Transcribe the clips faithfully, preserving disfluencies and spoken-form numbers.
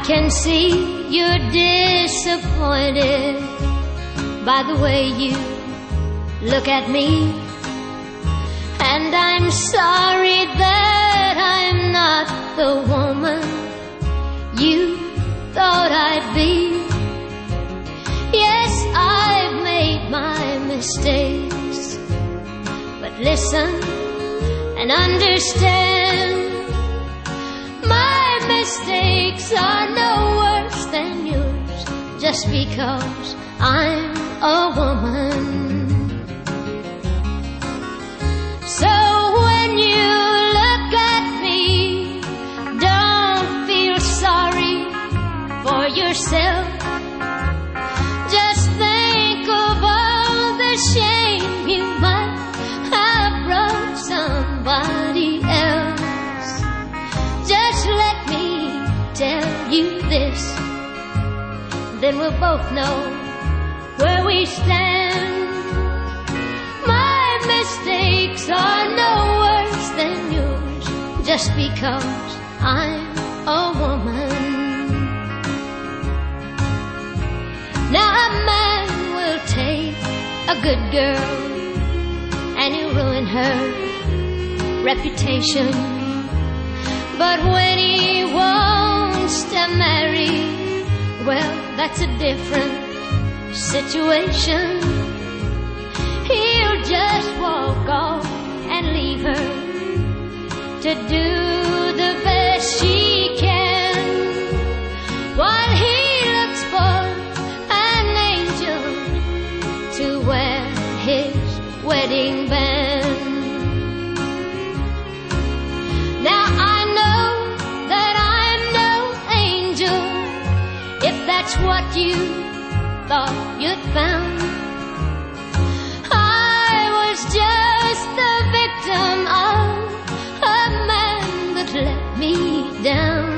can see you're disappointed by the way you look at me, and I'm sorry that I'm not the woman you thought I'd be. Yes, I've made my mistakes, but listen and understand, my mistakes are no worse than yours, just because I'm a woman. So when you look at me, don't feel sorry for yourself. Just think of all the shame you might have brought somebody else. Just let me tell you this, then we'll both know where we stand. My mistakes are no worse than yours, just because I'm a woman. Now a man will take a good girl and he'll ruin her reputation, but when he wants to marry, well, that's a different situation. He'll just walk off and leave her to do the best she can, while he looks for an angel to wear his wedding band. Now I know that I'm no angel, if that's what you thought you'd found. I was just the victim of a man that let me down.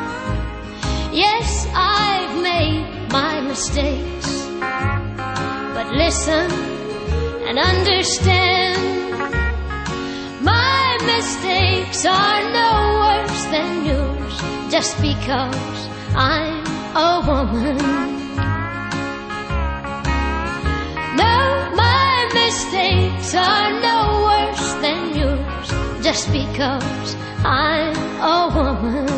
Yes, I've made my mistakes, but listen and understand, my mistakes are no worse than yours, just because I'm a woman. No, my mistakes are no worse than yours, just because I'm a woman.